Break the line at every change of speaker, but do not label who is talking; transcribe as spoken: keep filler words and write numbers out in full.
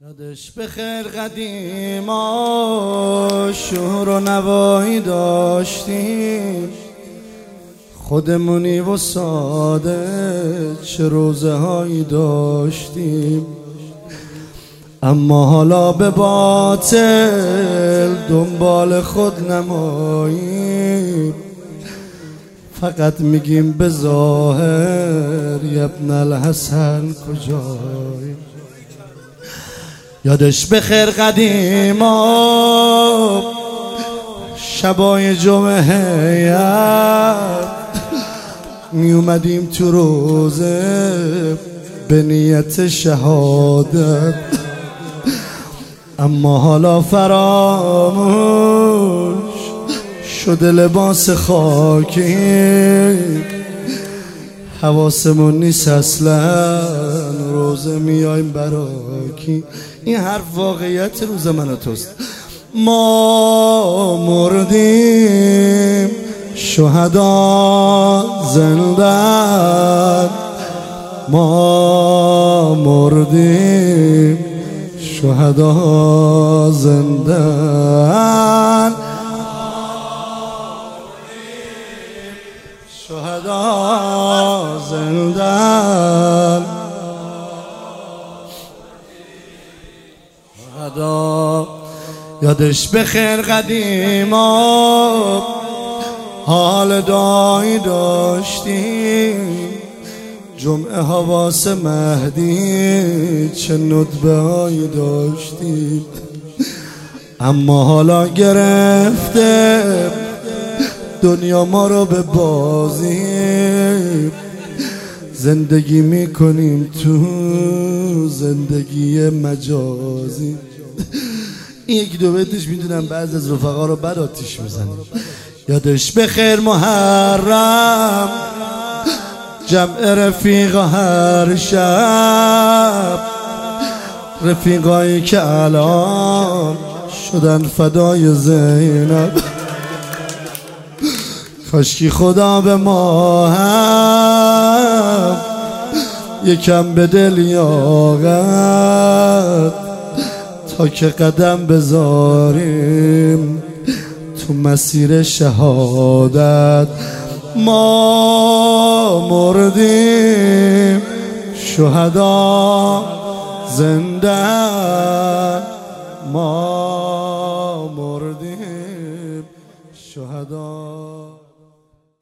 یادش بخیر قدیما شور و نوایی داشتیم، خودمونی و ساده چه روزه هایی داشتیم. اما حالا به باطل دنبال خود نماییم، فقط میگیم به ظاهر ابن الحسن کجایی. یادش بخیر قدیما شبای جمعه هیئت می اومدیم تو روزه به نیت شهادت. اما حالا فراموش شده لباس خاکی، حواسمون نیست اصلا روزه میایم براکی. این حرف واقعیت روز من و توست. ما مردیم شهدا زندن، ما مردیم شهدا زندن، شهدا زندن، شهدا. یادش بخیر قدیما حال دایی داشتیم، جمعه ها واسه مهدی چه ندبه هایی داشتیم. اما حالا گرفته دنیا ما رو به بازی، زندگی میکنیم تو زندگی مجازی. یک دو بیتش میدونم بعض از رفقا رو بد آتیش میزنیم. یادش بخیر محرم جمع رفیق هر شب، رفیقایی که الان شدن فدای زینب. کاشکی خدا به ما هم یکم به دل یاغد، تا که قدم بذاریم تو مسیر شهادت. ما مردیم شهدا زندن، ما